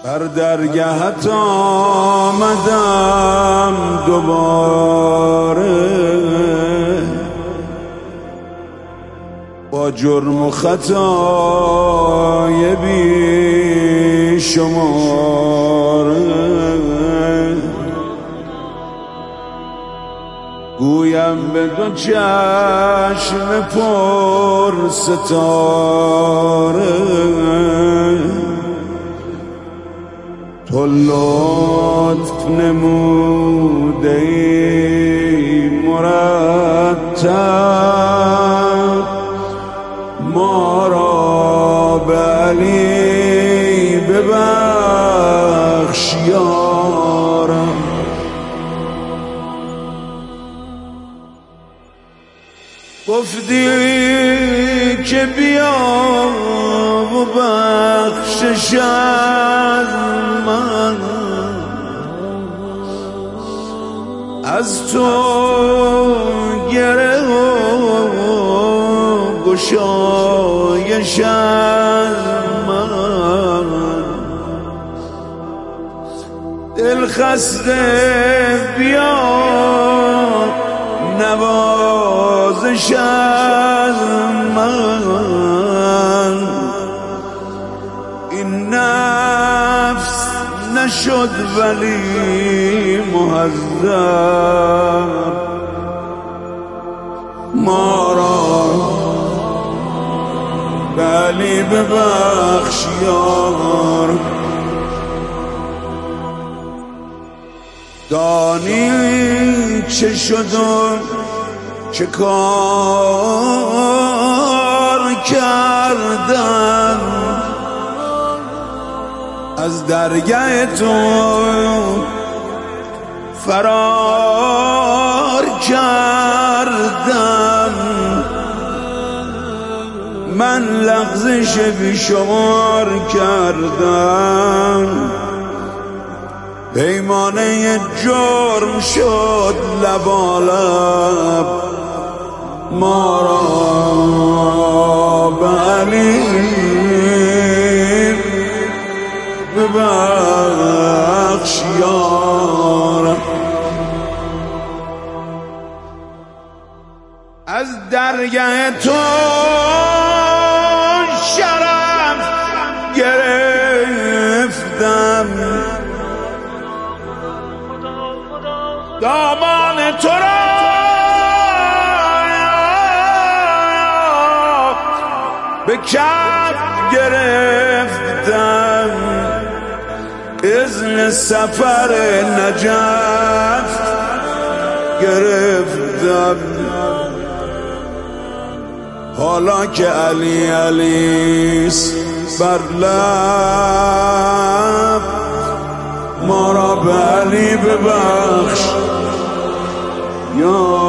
بر درگهت آمدم دوباره، با جرم و خطای بی شماره. گویم به دو چشم پر ستاره، تو لطف نموده ای مرتب، ما را به علی ببخش یارم. گفتی که بیا و بخشش از من، از تو گره و گشایش از من. دل خسته بیا نوازش از من، این نفس نشد ولی مهذب، ما را ولی ببخش یار. دانی چه شد و چه کار کردم، از درگاه تو فرار کردم. من لغزش بیشمار کردم، پیمانه جرم شد لبالب، ما را به علی ببخش یارم. از درگاه تو شرف گرفتم، دامان تو را به کف گرفتم، اذن سفر نجف گرفتم. حالا که علی علیست بر لب، ما را به علی ببخش یا